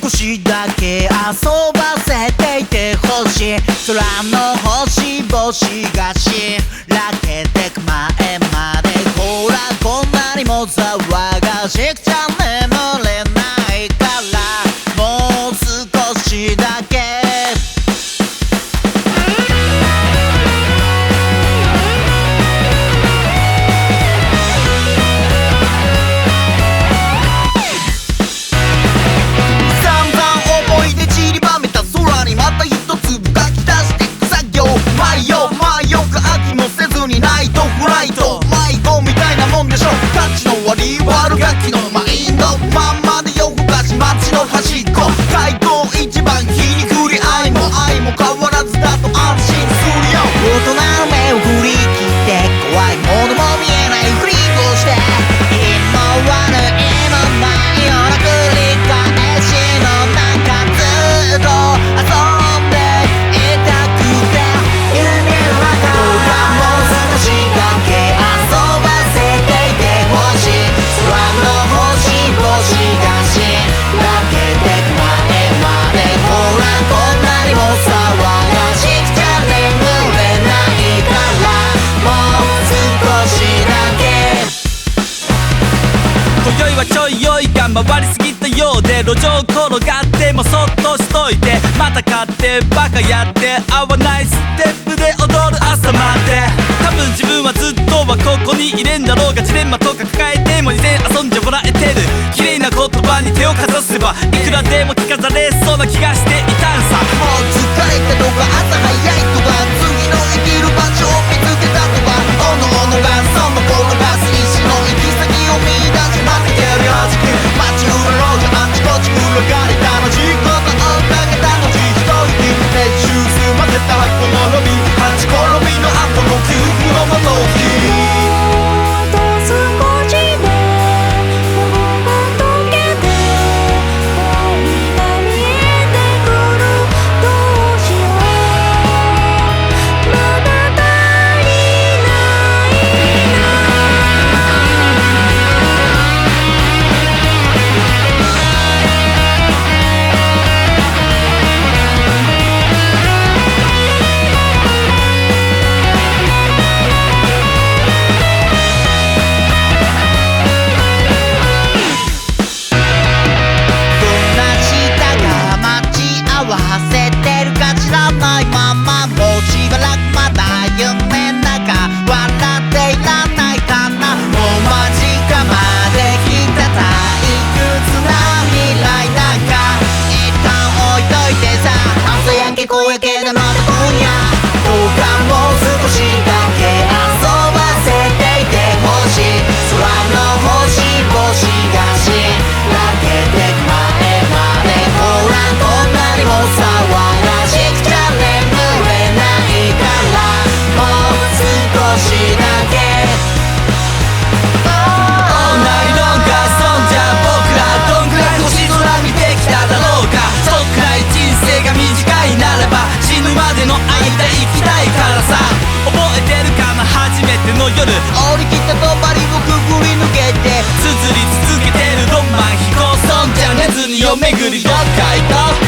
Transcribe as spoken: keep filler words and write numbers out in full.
少しだけ遊ばせていてほしい。空の星々がしらけてく前まで、ほらこんなにも騒がしくちゃ眠れないから、もう少しだけ悪ガキのマインドまんまで夜更かし街の端っこ、開口一番皮肉り愛も愛も変わらずだと安心するよ。大人の目を振り切って怖いものも見えないふりをして、今はぬ今ないような繰り返しの中ずっと遊んでいたくて、夢の中僕はもう少しだけ遊ばせていてほしい。空の星々がしらけてく前まで、ほらこんなにも騒がしくちゃ眠れないから、もう少しだけ。 今宵はちょい酔いが回りすぎたようで、路上転がってもそっとしといて、また買ってバカやって合わないステップで踊る朝まで。多分自分はずっとはここにいれんだろうが、ジレンマとか抱えても以前遊んじゃもらえてる。綺麗な言葉に手をかざせばいくらでも着飾れそうな気がしていたんさ。 もう疲れたとか朝早いとか、次の生きる場所を見つけたとか、おのおのがその頃がすりしの行き先を見出し負けてるはじく街裏路地あちこち裏がり楽しいことをかけたのち一息熱中済ませたこのロビー、立ち転びの後の給付のもと声だけでまだ今夜、どうかもう少しだけ遊ばせていてほしい。空の星々がしらけてく前まで、ほらこんなにも騒がしくちゃ眠れないから、もう少しだけ。 オールナイトロング遊んじゃ僕らどんくらい星空見てきただろうか。そっくらい人生が短いならば死ぬまでの間生きたいからさ。覚えてるかな初めての夜、 降り切った帳をくぐり抜けて綴り続けてるロマン飛行、そんじゃ寝ずに夜巡りどっか行こう。